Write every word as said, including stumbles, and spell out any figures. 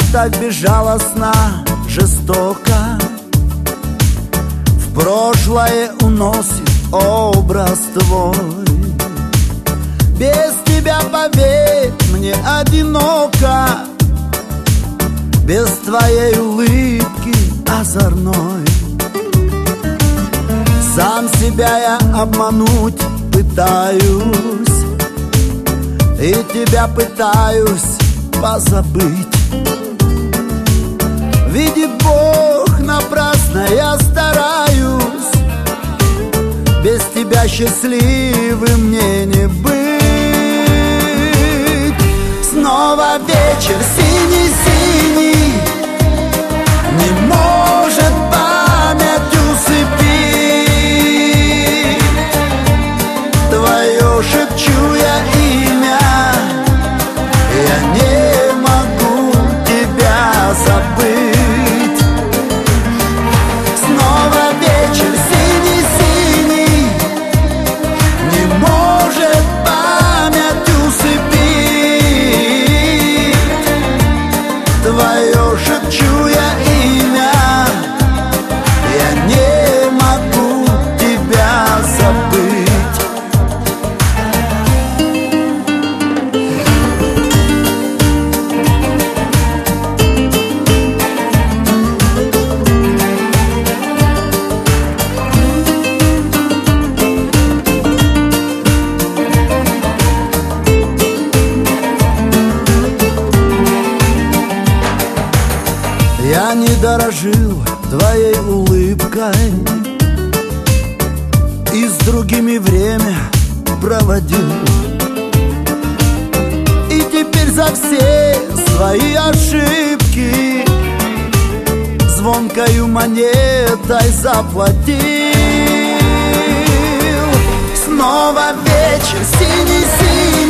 так безжалостно, жестоко в прошлое уносит образ твой. Без тебя, поверь, мне одиноко, без твоей улыбки озорной. Сам себя я обмануть пытаюсь, и тебя пытаюсь позабыть. Видит Бог, напрасно я стараюсь, без тебя счастливым мне не быть. Снова вечер синий-синий, не может память усыпить твое, шепчу я имя, я не могу тебя забыть. Снова вечер синий-синий, не может память усыпить твое, шепчу я имя, я не могу тебя забыть. Я не дорожил твоей улыбкой и с другими время проводил. И теперь за все свои ошибки звонкою монетой заплатил. Снова вечер синий-синий,